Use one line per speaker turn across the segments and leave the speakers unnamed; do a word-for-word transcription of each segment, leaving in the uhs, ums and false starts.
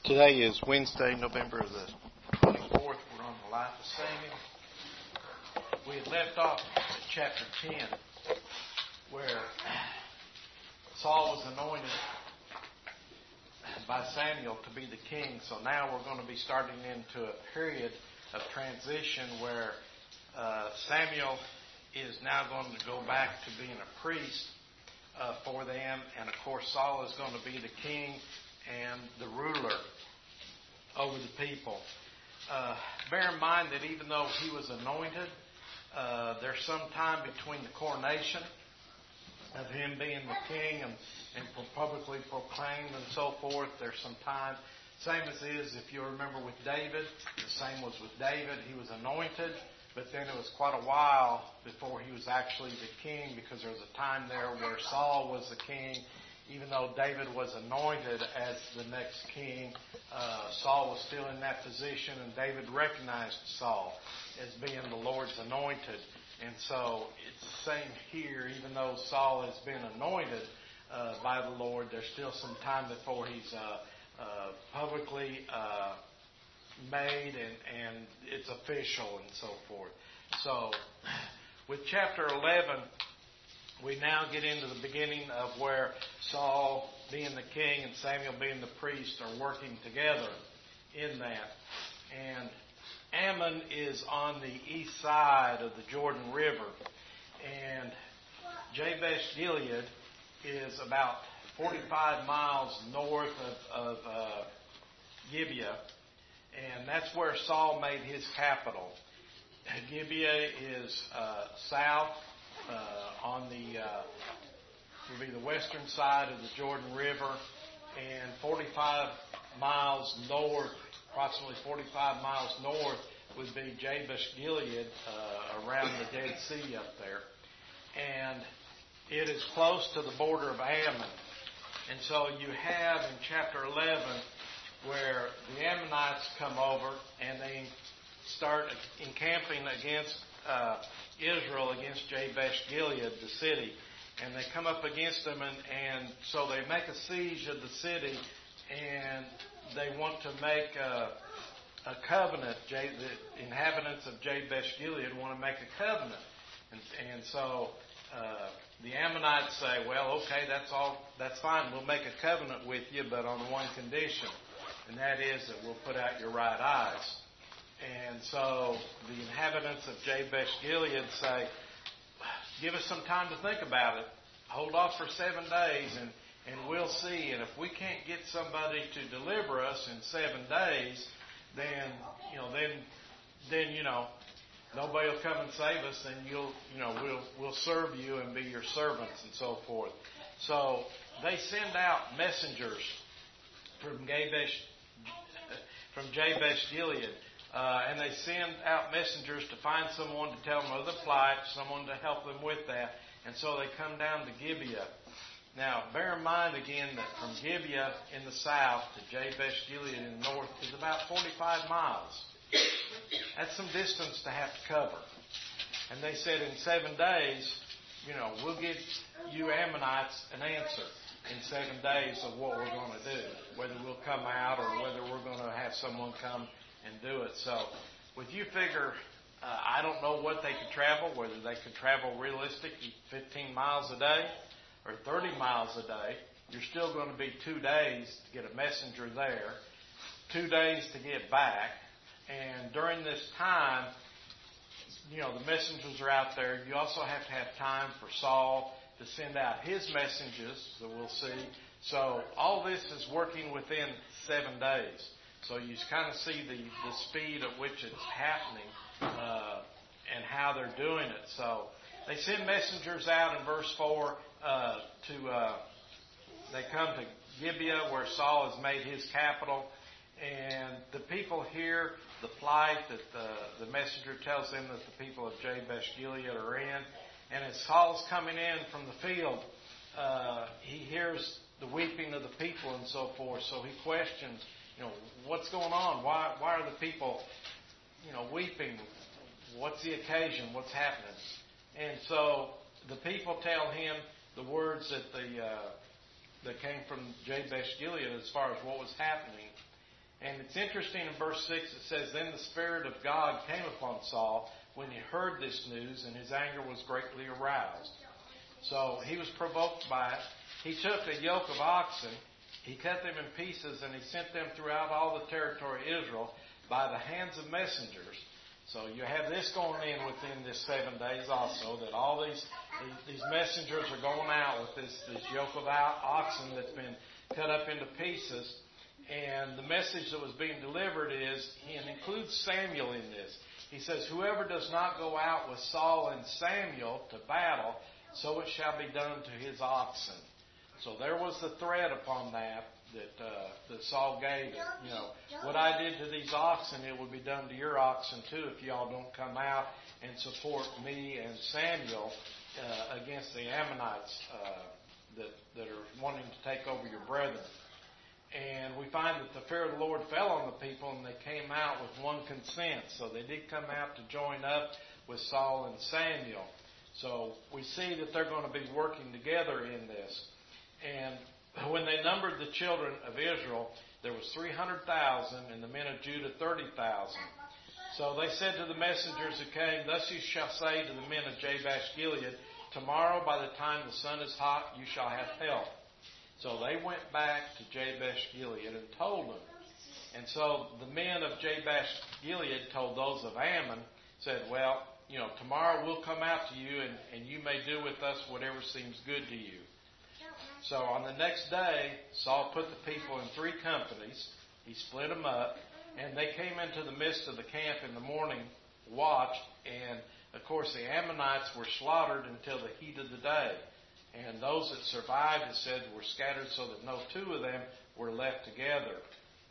Today is Wednesday, November the twenty-fourth. We're on the life of Samuel. We had left off at chapter ten, where Saul was anointed by Samuel to be the king. So now we're going to be starting into a period of transition where uh, Samuel is now going to go back to being a priest uh, for them. And of course, Saul is going to be the king and the ruler over the people. Uh, bear in mind that even though he was anointed, uh, there's some time between the coronation of him being the king and, and publicly proclaimed and so forth. There's some time. Same as is, if you remember with David, the same was with David. He was anointed, but then it was quite a while before he was actually the king, because there was a time there where Saul was the king. Even though David was anointed as the next king, uh, Saul was still in that position, and David recognized Saul as being the Lord's anointed. And so it's the same here. Even though Saul has been anointed uh, by the Lord, there's still some time before he's uh, uh, publicly uh, made and, and it's official and so forth. So with chapter eleven, we now get into the beginning of where Saul being the king and Samuel being the priest are working together in that. And Ammon is on the east side of the Jordan River. And Jabesh Gilead is about forty-five miles north of, of uh, Gibeah. And that's where Saul made his capital. Gibeah is uh, south uh, on the, uh, would be the western side of the Jordan River, and forty-five miles north, approximately forty-five miles north, would be Jabesh Gilead, uh, around the Dead Sea up there. And it is close to the border of Ammon. And so you have in chapter eleven where the Ammonites come over and they start encamping against uh, Israel, against Jabesh Gilead, the city. And they come up against them, and, and so they make a siege of the city, and they want to make a, a covenant. The inhabitants of Jabesh Gilead want to make a covenant. And, and so uh, the Ammonites say, well, okay, that's all, that's fine. We'll make a covenant with you, but on one condition. And that is that we'll put out your right eyes. And so the inhabitants of Jabesh Gilead say, give us some time to think about it. Hold off for seven days and, and we'll see. And if we can't get somebody to deliver us in seven days, then, you know, then, then, you know, nobody will come and save us, and you'll, you know, we'll, we'll serve you and be your servants and so forth. So they send out messengers from Jabesh, from Jabesh Gilead. Uh, and they send out messengers to find someone to tell them of the plight, someone to help them with that. And so they come down to Gibeah. Now, bear in mind again that from Gibeah in the south to Jabesh Gilead in the north is about forty-five miles. That's some distance to have to cover. And they said in seven days, you know, we'll give you Ammonites an answer in seven days of what we're going to do, whether we'll come out or whether we're going to have someone come and do it. So, with you figure, uh, I don't know what they could travel, whether they could travel realistically fifteen miles a day or thirty miles a day. You're still going to be two days to get a messenger there, two days to get back. And during this time, you know, the messengers are out there. You also have to have time for Saul to send out his messages, that we'll see. So, all this is working within seven days. So you kind of see the, the speed at which it's happening uh, and how they're doing it. So they send messengers out in verse four uh, to, uh, they come to Gibeah where Saul has made his capital. And the people hear the plight that the, the messenger tells them that the people of Jabesh Gilead are in. And as Saul's coming in from the field, uh, he hears the weeping of the people and so forth. So he questions, you know, what's going on? Why why are the people, you know, weeping? What's the occasion? What's happening? And so the people tell him the words that the uh, that came from Jabesh Gilead as far as what was happening. And it's interesting in verse six, it says, Then the Spirit of God came upon Saul when he heard this news, and his anger was greatly aroused. So he was provoked by it. He took a yoke of oxen, he cut them in pieces, and he sent them throughout all the territory of Israel by the hands of messengers. So you have this going in within this seven days also, that all these these messengers are going out with this, this yoke of oxen that's been cut up into pieces. And the message that was being delivered is, and includes Samuel in this. He says, Whoever does not go out with Saul and Samuel to battle, so it shall be done to his oxen. So there was the threat upon that, that uh, that Saul gave it. You know, what I did to these oxen, it will be done to your oxen too if y'all don't come out and support me and Samuel uh, against the Ammonites uh, that, that are wanting to take over your brethren. And we find that the fear of the Lord fell on the people, and they came out with one consent. So they did come out to join up with Saul and Samuel. So we see that they're going to be working together in this. And when they numbered the children of Israel, there was three hundred thousand, and the men of Judah thirty thousand. So they said to the messengers who came, Thus you shall say to the men of Jabesh Gilead, Tomorrow by the time the sun is hot, you shall have help. So they went back to Jabesh Gilead and told them. And so the men of Jabesh Gilead told those of Ammon, said, Well, you know, tomorrow we'll come out to you, and, and you may do with us whatever seems good to you. So on the next day, Saul put the people in three companies. He split them up, and they came into the midst of the camp in the morning, watched, and of course the Ammonites were slaughtered until the heat of the day. And those that survived, it said, were scattered so that no two of them were left together.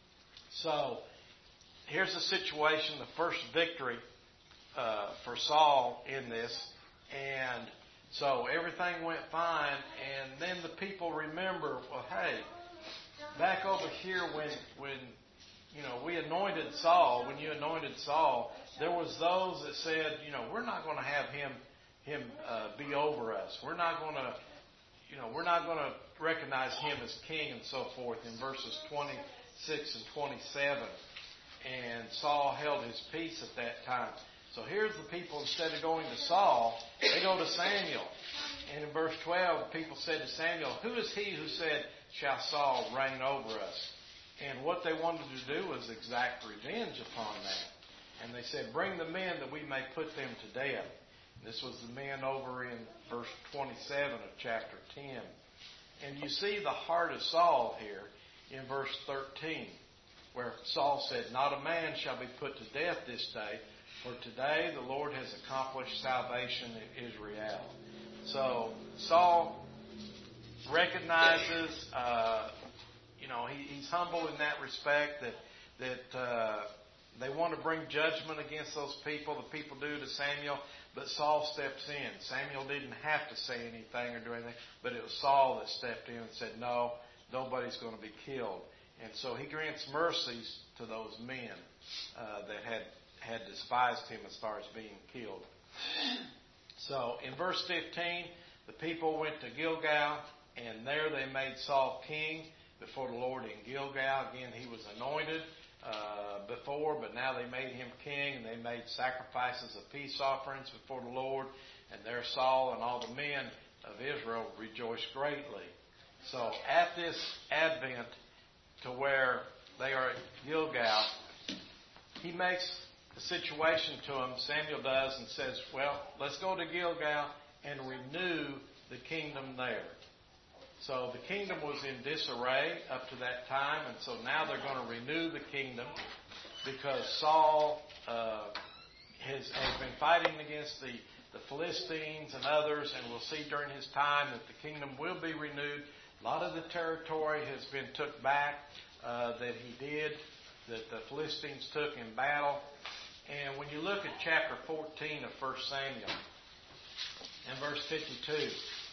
So here's the situation, the first victory uh, for Saul in this. And so everything went fine, and then the people remember, well, hey, back over here when, when you know, we anointed Saul, when you anointed Saul, there was those that said, you know, we're not going to have him him uh, be over us. We're not going to, you know, we're not going to recognize him as king and so forth in verses twenty-six and twenty-seven. And Saul held his peace at that time. So here's the people, instead of going to Saul, they go to Samuel. And in verse twelve, people said to Samuel, Who is he who said, Shall Saul reign over us? And what they wanted to do was exact revenge upon that. And they said, Bring the men that we may put them to death. And this was the men over in verse twenty-seven of chapter ten. And you see the heart of Saul here in verse thirteen, where Saul said, Not a man shall be put to death this day, for today the Lord has accomplished salvation in Israel. So Saul recognizes, uh, you know, he, he's humble in that respect, that that uh, they want to bring judgment against those people. The people do to Samuel, but Saul steps in. Samuel didn't have to say anything or do anything, but it was Saul that stepped in and said, No, nobody's going to be killed. And so he grants mercies to those men uh, that had had despised him as far as being killed. So in verse fifteen, the people went to Gilgal, and there they made Saul king before the Lord in Gilgal. Again, he was anointed uh, before, but now they made him king, and they made sacrifices of peace offerings before the Lord. And there Saul and all the men of Israel rejoiced greatly. So at this advent to where they are at Gilgal, he makes the situation to him, Samuel does, and says, well, let's go to Gilgal and renew the kingdom there. So the kingdom was in disarray up to that time, and so now they're going to renew the kingdom because Saul uh, has, has been fighting against the, the Philistines and others, and we'll see during his time that the kingdom will be renewed. A lot of the territory has been took back uh, that he did, that the Philistines took in battle. And when you look at chapter fourteen of First Samuel, and verse fifty-two,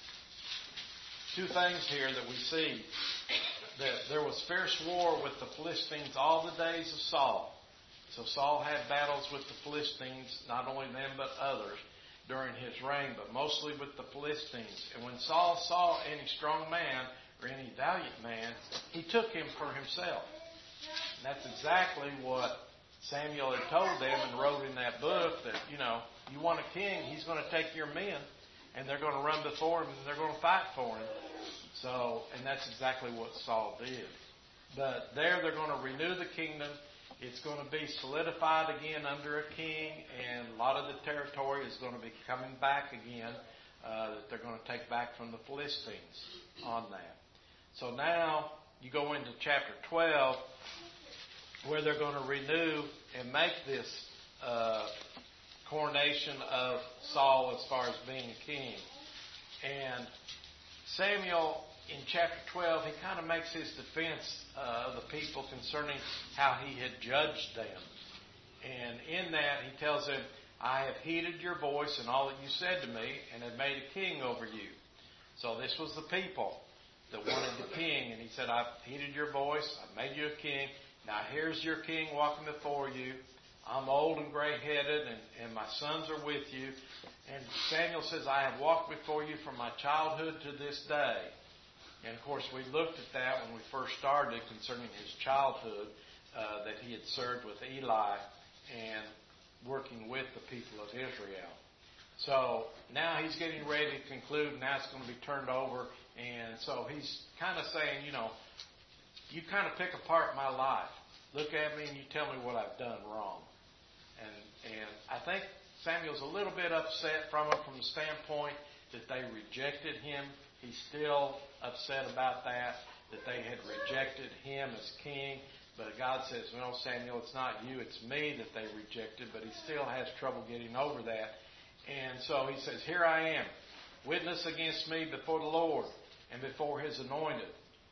two things here that we see. That there was fierce war with the Philistines all the days of Saul. So Saul had battles with the Philistines, not only them but others, during his reign, but mostly with the Philistines. And when Saul saw any strong man or any valiant man, he took him for himself. And that's exactly what Samuel had told them and wrote in that book, that, you know, you want a king, he's going to take your men, and they're going to run before him, and they're going to fight for him. So, and that's exactly what Saul did. But there they're going to renew the kingdom. It's going to be solidified again under a king, and a lot of the territory is going to be coming back again, uh, that they're going to take back from the Philistines on that. So now you go into chapter twelve, where they're going to renew and make this uh, coronation of Saul as far as being king. And Samuel, in chapter twelve, he kind of makes his defense uh, of the people concerning how he had judged them. And in that, he tells them, I have heeded your voice and all that you said to me, and have made a king over you. So this was the people that wanted the king. And he said, I've heeded your voice, I've made you a king. Now here's your king walking before you. I'm old and gray-headed, and, and my sons are with you. And Samuel says, I have walked before you from my childhood to this day. And, of course, we looked at that when we first started concerning his childhood, uh, that he had served with Eli and working with the people of Israel. So now he's getting ready to conclude, and now it's going to be turned over. And so he's kind of saying, you know, you kind of pick apart my life. Look at me and you tell me what I've done wrong. And and I think Samuel's a little bit upset from him from the standpoint that they rejected him. He's still upset about that, that they had rejected him as king. But God says, no, Samuel, it's not you, it's me that they rejected. But he still has trouble getting over that. And so he says, here I am, witness against me before the Lord and before his anointed.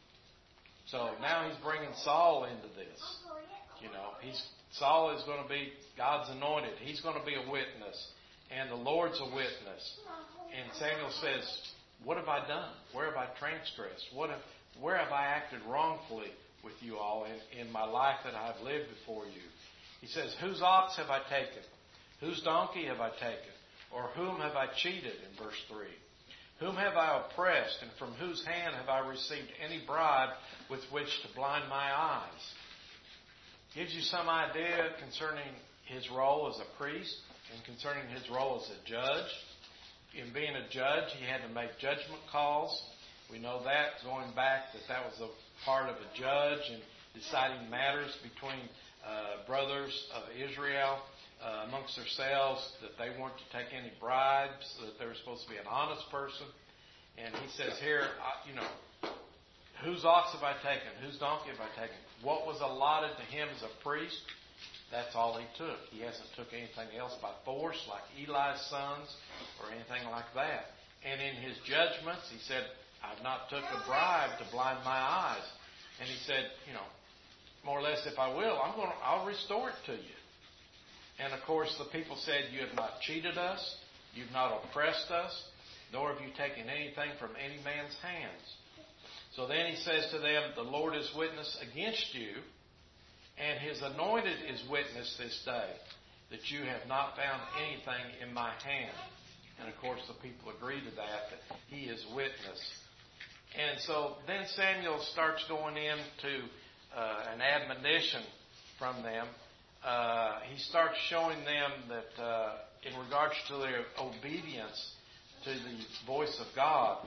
So now he's bringing Saul into this. You know, he's Saul is going to be God's anointed. He's going to be a witness. And the Lord's a witness. And Samuel says, what have I done? Where have I transgressed? What have, where have I acted wrongfully with you all in, in my life that I have lived before you? He says, whose ox have I taken? Whose donkey have I taken? Or whom have I cheated? In verse three. Whom have I oppressed, and from whose hand have I received any bribe with which to blind my eyes? Gives you some idea concerning his role as a priest and concerning his role as a judge. In being a judge, he had to make judgment calls. We know that, going back, that that was a part of a judge in deciding matters between uh, brothers of Israel uh, amongst themselves, that they weren't to take any bribes, that they were supposed to be an honest person. And he says here, you know, whose ox have I taken? Whose donkey have I taken? What was allotted to him as a priest, that's all he took. He hasn't took anything else by force like Eli's sons or anything like that. And in his judgments, he said, I've not took a bribe to blind my eyes. And he said, you know, more or less, if I will, I'm going to, I'll restore it to you. And of course, the people said, you have not cheated us, you've not oppressed us, nor have you taken anything from any man's hands. So then he says to them, the Lord is witness against you, and his anointed is witness this day, that you have not found anything in my hand. And of course the people agree to that, that he is witness. And so then Samuel starts going into uh, an admonition from them. Uh, he starts showing them that uh, in regards to their obedience to the voice of God.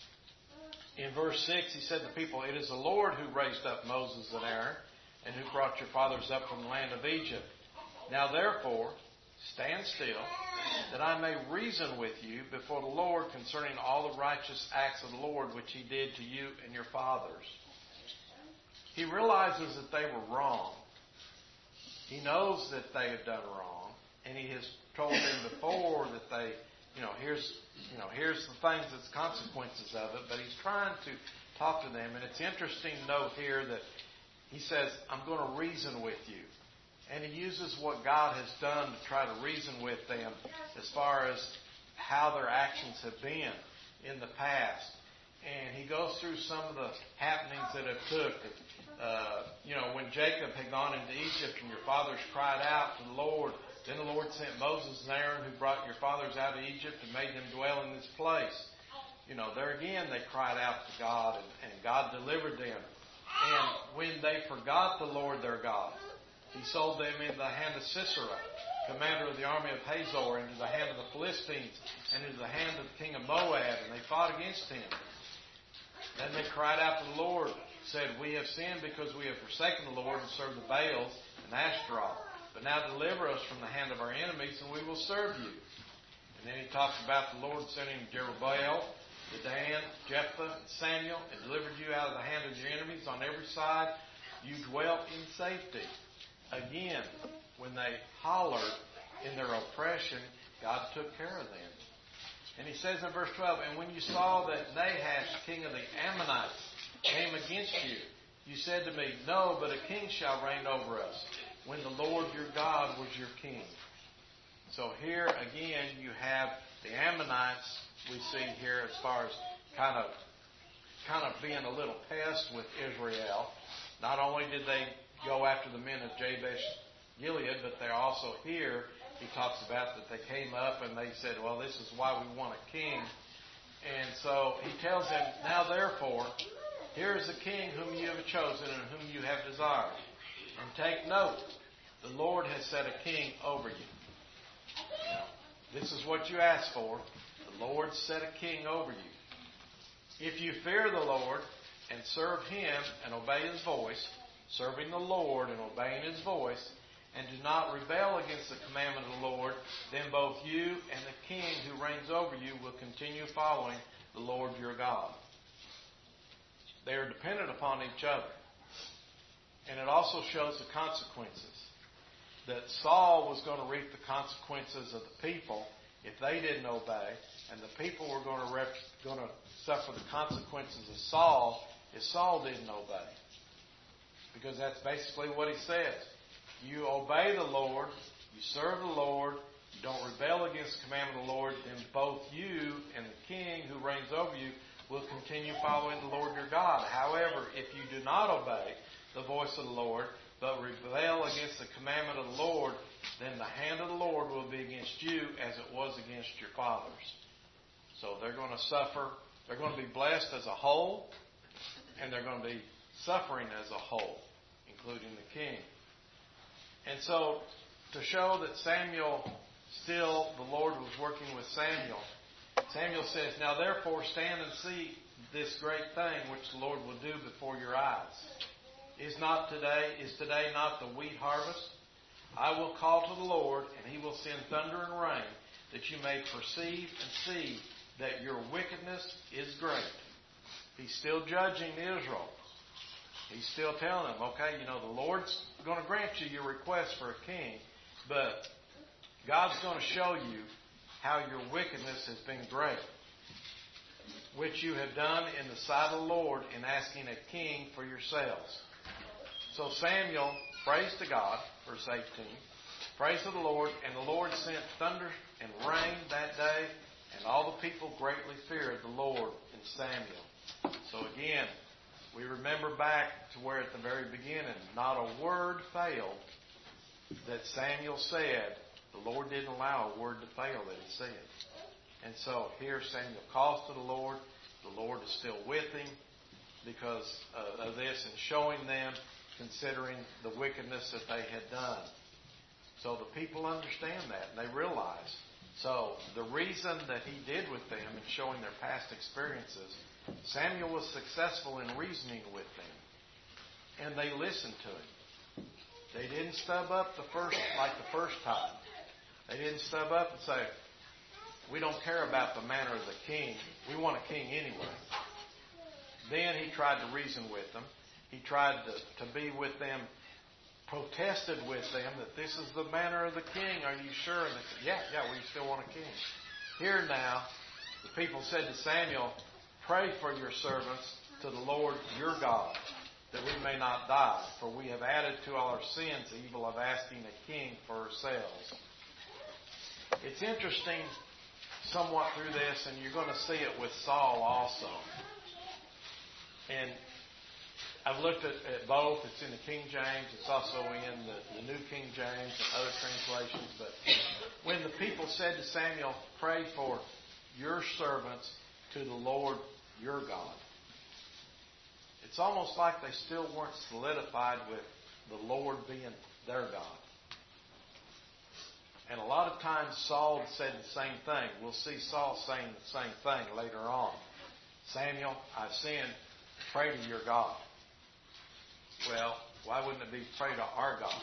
In verse six, he said to the people, it is the Lord who raised up Moses and Aaron, and who brought your fathers up from the land of Egypt. Now therefore, stand still, that I may reason with you before the Lord concerning all the righteous acts of the Lord which he did to you and your fathers. He realizes that they were wrong. He knows that they have done wrong, and he has told them before that they, you know, here's, you know, here's the things, that's consequences of it. But he's trying to talk to them, and it's interesting to note here that he says, I'm going to reason with you. And he uses what God has done to try to reason with them as far as how their actions have been in the past. And he goes through some of the happenings that have took. Uh, you know, when Jacob had gone into Egypt and your fathers cried out to the Lord, then the Lord sent Moses and Aaron, who brought your fathers out of Egypt and made them dwell in this place. You know, there again they cried out to God, and, and God delivered them. And when they forgot the Lord their God, He sold them into the hand of Sisera, commander of the army of Hazor, into the hand of the Philistines, and into the hand of the king of Moab, and they fought against him. Then they cried out to the Lord, said, We have sinned because we have forsaken the Lord and served the Baals and Ashtaroth. But now deliver us from the hand of our enemies, and we will serve you. And then he talks about the Lord sending Jerubbaal, Dan, Jephthah, and Samuel, and delivered you out of the hand of your enemies on every side. You dwelt in safety. Again, when they hollered in their oppression, God took care of them. And he says in verse twelve, And when you saw that Nahash, king of the Ammonites, came against you, you said to me, No, but a king shall reign over us, when the Lord your God was your king. So here again you have the Ammonites we see here as far as kind of kind of being a little pest with Israel. Not only did they go after the men of Jabesh Gilead, but they're also here. He talks about that they came up and they said, well, this is why we want a king. And so he tells them, now therefore, here is the king whom you have chosen and whom you have desired. And take note, the Lord has set a king over you. Now, this is what you asked for. The Lord set a king over you. If you fear the Lord and serve Him and obey His voice, serving the Lord and obeying His voice, and do not rebel against the commandment of the Lord, then both you and the king who reigns over you will continue following the Lord your God. They are dependent upon each other. And it also shows the consequences. That Saul was going to reap the consequences of the people if they didn't obey, and the people were going to, rep, going to suffer the consequences of Saul if Saul didn't obey. Because that's basically what he says. You obey the Lord, you serve the Lord, you don't rebel against the commandment of the Lord, then both you and the king who reigns over you will continue following the Lord your God. However, if you do not obey the voice of the Lord, but rebel against the commandment of the Lord, then the hand of the Lord will be against you as it was against your fathers. So they're going to suffer, they're going to be blessed as a whole, and they're going to be suffering as a whole, including the king. And so, to show that Samuel, still, the Lord was working with Samuel, Samuel says, Now therefore stand and see this great thing which the Lord will do before your eyes. Is not today, is today not the wheat harvest? I will call to the Lord, and He will send thunder and rain, that you may perceive and see that your wickedness is great. He's still judging Israel. He's still telling them, okay, you know, the Lord's going to grant you your request for a king, but God's going to show you how your wickedness has been great, which you have done in the sight of the Lord in asking a king for yourselves. So Samuel prays to God, verse eighteen, prays to the Lord, and the Lord sent thunder and rain that day, and all the people greatly feared the Lord and Samuel. So again, we remember back to where at the very beginning, not a word failed that Samuel said. The Lord didn't allow a word to fail that he said. And so here Samuel calls to the Lord. The Lord is still with him because uh, of this and showing them, considering the wickedness that they had done. So the people understand that and they realize. So the reason that he did with them and showing their past experiences, Samuel was successful in reasoning with them. And they listened to him. They didn't stub up the first like the first time. They didn't stub up and say, we don't care about the manner of the king. We want a king anyway. Then he tried to reason with them. He tried to, to be with them, protested with them that this is the manner of the king. Are you sure? And they said, yeah, yeah, we still want a king. Here now, the people said to Samuel, pray for your servants to the Lord your God, that we may not die, for we have added to all our sins the evil of asking a king for ourselves. It's interesting somewhat through this, and you're going to see it with Saul also. And I've looked at, at both. It's in the King James. It's also in the, the New King James and other translations. But when the people said to Samuel, pray for your servants to the Lord your God. It it's almost like they still weren't solidified with the Lord being their God. And a lot of times Saul said the same thing. We'll see Saul saying the same thing later on. Samuel, I've sinned. Pray to your God. Well, why wouldn't it be pray to our God?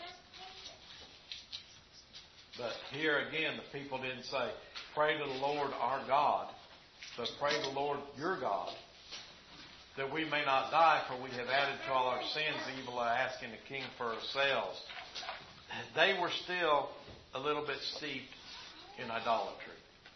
But here again, the people didn't say, pray to the Lord our God, but pray to the Lord your God, that we may not die, for we have added to all our sins the evil of asking the king for ourselves. They were still a little bit steeped in idolatry.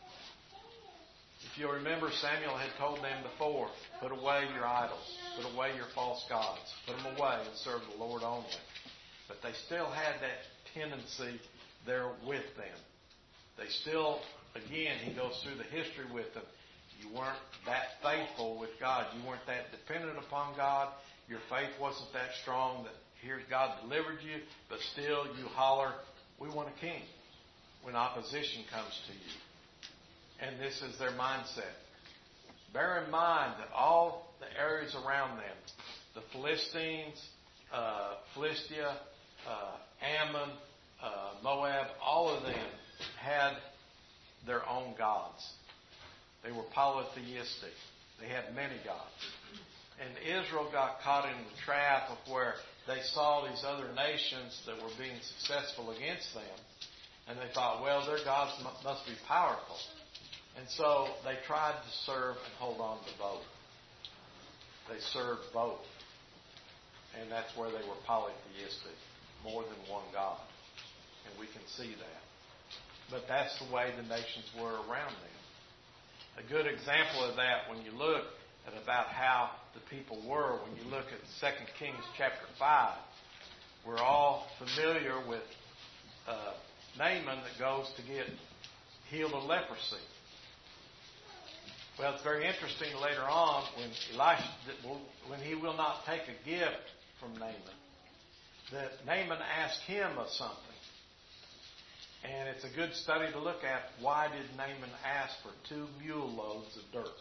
If you remember, Samuel had told them before, put away your idols, put away your false gods, put them away and serve the Lord only. But they still had that tendency there with them. They still, again, he goes through the history with them. You weren't that faithful with God. You weren't that dependent upon God. Your faith wasn't that strong that here God delivered you, but still you holler, we want a king, when opposition comes to you. And this is their mindset. Bear in mind that all the areas around them, the Philistines, uh, Philistia, uh, Ammon, uh, Moab, all of them had their own gods. They were polytheistic. They had many gods. And Israel got caught in the trap of where they saw these other nations that were being successful against them. And they thought, well, their gods must be powerful. And so they tried to serve and hold on to both. They served both. And that's where they were polytheistic, more than one God. And we can see that. But that's the way the nations were around them. A good example of that, when you look at about how the people were, when you look at Second Kings chapter five, we're all familiar with uh, Naaman that goes to get healed of leprosy. Well, it's very interesting later on when Elisha, when he will not take a gift from Naaman, that Naaman asked him of something. And it's a good study to look at. Why did Naaman ask for two mule loads of dirt?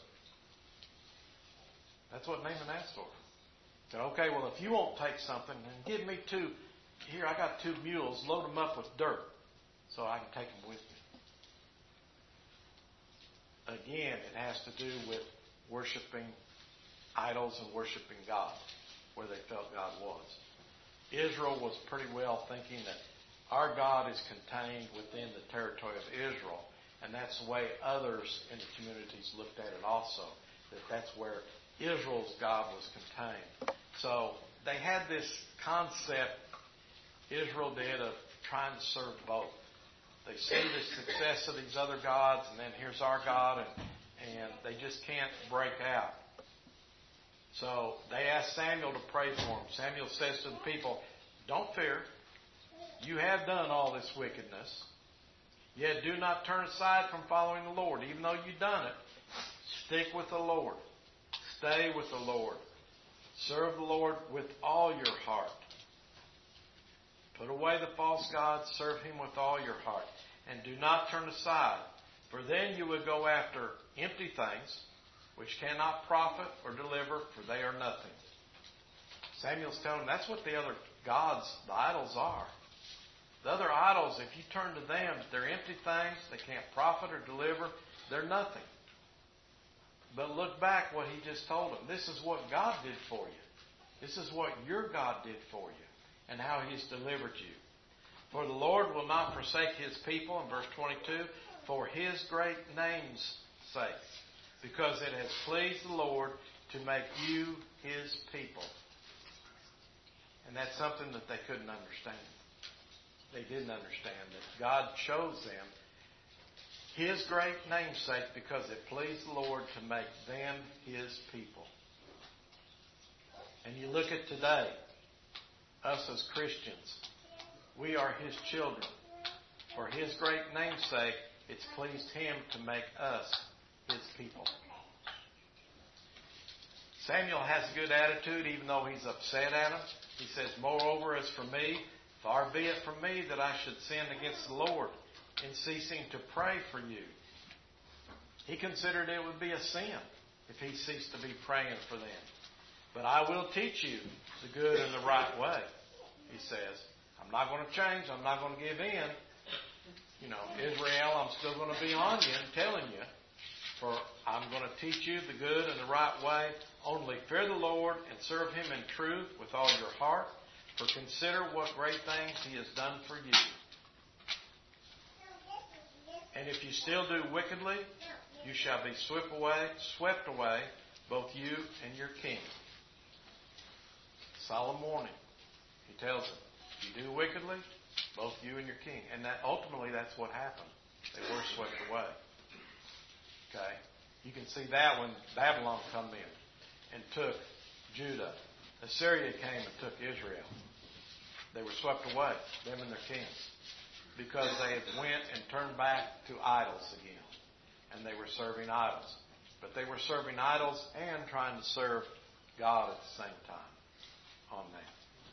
That's what Naaman asked for. He said, okay, well, if you won't take something, then give me two. Here, I got two mules. Load them up with dirt so I can take them with me. Again, it has to do with worshiping idols and worshiping God, where they felt God was. Israel was pretty well thinking that our God is contained within the territory of Israel, and that's the way others in the communities looked at it also, that that's where Israel's God was contained. So they had this concept, Israel did, of trying to serve both. They see the success of these other gods, and then here's our God, and, and they just can't break out. So they asked Samuel to pray for them. Samuel says to the people, don't fear. You have done all this wickedness. Yet do not turn aside from following the Lord. Even though you've done it, stick with the Lord. Stay with the Lord. Serve the Lord with all your heart. Put away the false gods. Serve Him with all your heart. And do not turn aside. For then you would go after empty things, which cannot profit or deliver, for they are nothing. Samuel's telling them that's what the other gods, the idols, are. The other idols, if you turn to them, they're empty things. They can't profit or deliver. They're nothing. But look back what he just told them. This is what God did for you. This is what your God did for you and how He's delivered you. For the Lord will not forsake His people, in verse twenty-two, for His great name's sake, because it has pleased the Lord to make you His people. And that's something that they couldn't understand. They didn't understand that God chose them His great namesake because it pleased the Lord to make them His people. And you look at today, us as Christians, we are His children. For His great namesake, it's pleased Him to make us His people. Samuel has a good attitude even though he's upset at him. He says, moreover, as for me, far be it from me that I should sin against the Lord in ceasing to pray for you. He considered it would be a sin if he ceased to be praying for them. But I will teach you the good and the right way, he says. I'm not going to change. I'm not going to give in. You know, Israel, I'm still going to be on you and telling you. For I'm going to teach you the good and the right way. Only fear the Lord and serve Him in truth with all your heart. For consider what great things He has done for you. And if you still do wickedly, you shall be swept away, swept away, both you and your king. Solemn warning. He tells them, if you do wickedly, both you and your king. And that ultimately that's what happened. They were swept away. Okay? You can see that when Babylon come in and took Judah. Assyria came and took Israel. They were swept away, them and their kings, because they had went and turned back to idols again. And they were serving idols. But they were serving idols and trying to serve God at the same time on that.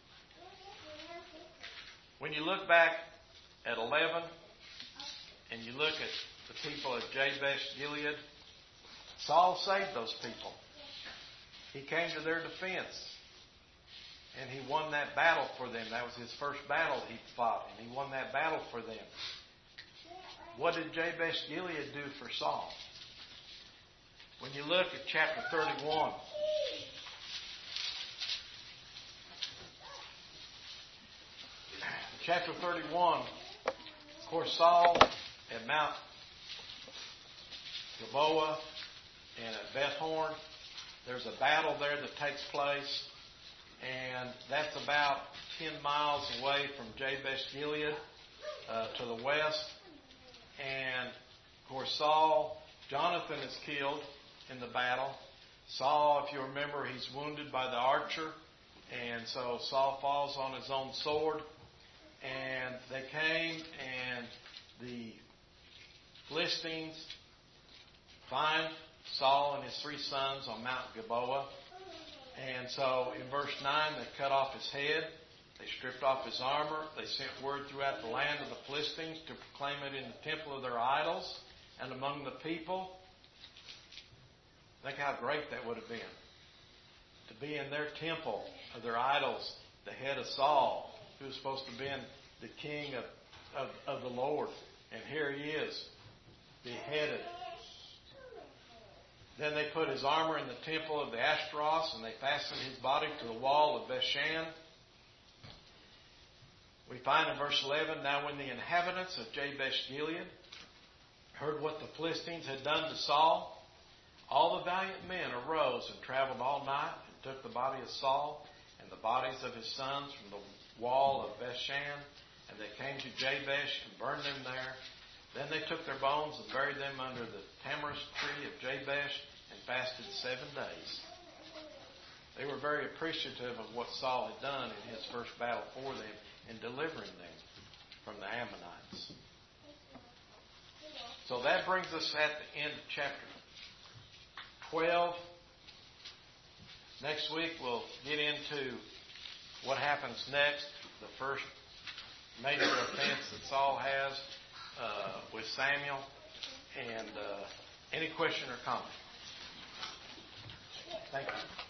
When you look back at eleven and you look at the people of Jabesh Gilead, Saul saved those people. He came to their defense. And he won that battle for them. That was his first battle he fought. And he won that battle for them. What did Jabesh Gilead do for Saul? When you look at chapter thirty-one, chapter thirty-one, of course, Saul at Mount Gilboa and at Beth Horon, there's a battle there that takes place. And that's about ten miles away from Jabesh Gilead uh, to the west. And, of course, Saul, Jonathan is killed in the battle. Saul, if you remember, he's wounded by the archer. And so Saul falls on his own sword. And they came and the Philistines find Saul and his three sons on Mount Gilboa. And so in verse nine, they cut off his head. They stripped off his armor. They sent word throughout the land of the Philistines to proclaim it in the temple of their idols and among the people. Think how great that would have been. To be in their temple of their idols, the head of Saul, who was supposed to have been the king of, of, of the Lord. And here he is, beheaded. Then they put his armor in the temple of the Ashtaroth, and they fastened his body to the wall of Bethshan. We find in verse eleven, now when the inhabitants of Jabesh Gilead heard what the Philistines had done to Saul, all the valiant men arose and traveled all night and took the body of Saul and the bodies of his sons from the wall of Bethshan, and they came to Jabesh and burned them there. Then they took their bones and buried them under the tamarisk tree of Jabesh and fasted seven days. They were very appreciative of what Saul had done in his first battle for them in delivering them from the Ammonites. So that brings us at the end of chapter twelve. Next week we'll get into what happens next, the first major offense that Saul has uh, with Samuel. And uh, any question or comment? Thank you.